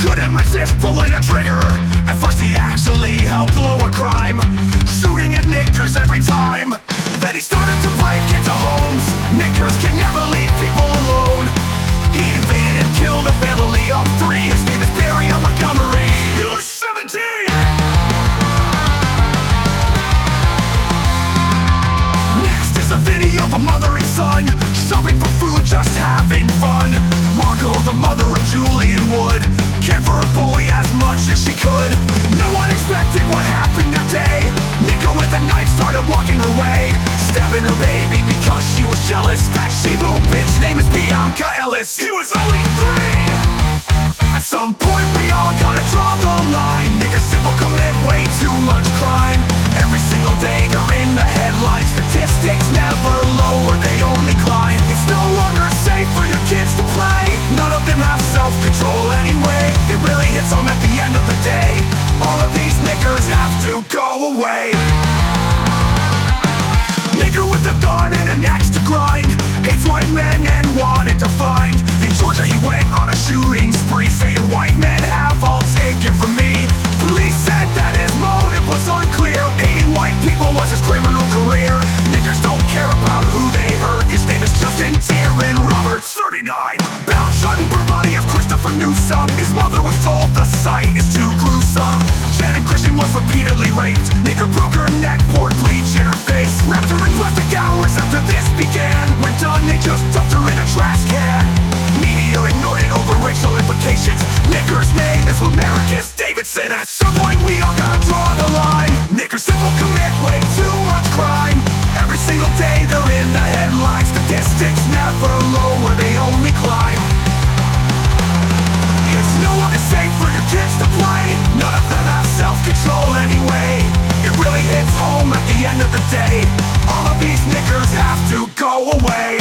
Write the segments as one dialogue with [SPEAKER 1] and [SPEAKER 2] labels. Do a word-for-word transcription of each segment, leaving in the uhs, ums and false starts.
[SPEAKER 1] Couldn't resist pulling a trigger. At first he actually helped blow a crime, shooting at knickers every time. Then he started to break into homes. Knickers can never leave people alone. He invaded and killed a family of three. His name is Barry Montgomery. He was seventeen. Next is a video of a mother and son shopping for food, just having fun. Margot, the mother of Julian Wood, cared for her boy as much as she could. No one expected what happened that day. Nico with a knife started walking her way, stabbing her baby because she was jealous. That she-little bitch name is Bianca Ellis. He was only three. At some point we all gotta draw the line. Niggas simple commit way too much crime. Every single day they're in the headlines. Statistics never lower, they only climb. It's no longer safe for your kids to play. None of them have self-control anyway. It really hits home at the end of the day. All of these knickers have to go away. Nigger with a gun and an axe to grind, hates white men and wanted to find. In Georgia he went on a shooting spree, saying white men have all taken from me. Police said that his motive was unclear. Hating white people was his criminal career. Niggers don't care about who they hurt. His name is Justin Darren Roberts, thirty-nine. Bound, shot, and burned body of Christopher Newsom. His mother was told the sight is too gruesome. Janet Christian was repeatedly raped. Nigger broke her neck, poured bleach in her face, wrapped her in plastic hours after this began. When done, they just dumped her in a trash can. Media ignored it over racial implications. Nigger's name is Lamarcus Davidson. At some point we all gotta draw the line. Niggers simple commit way too much crime. Every single day they're in the headlines. Statistics never lower, they only climb. It's no longer safe for your kids to play. None of them have self-control anyway. It really hits home at the end of the day. All of these knickers have to go away.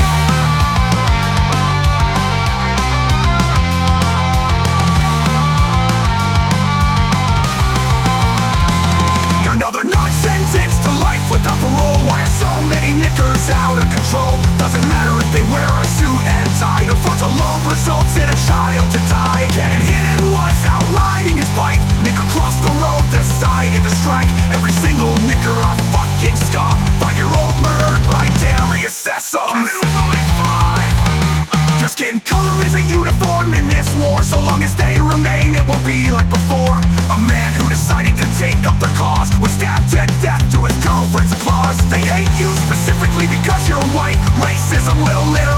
[SPEAKER 1] Another non-sentence to life without parole. Why are so many knickers out of control? Doesn't matter if they wear a suit and tie. The front alone results in a child to die. Getting hit and was outlining his bike. Nicker crossed the road, decided to strike. Every single knicker a fucking scum. Five-year-old murdered by Darius Sessom. Just kidding, color is a uniform in this war. So long as they remain, it will be like before. A man who decided to take up the cause was stabbed to death to his girlfriend's applause. They hate you specifically because you're white. Racism will literally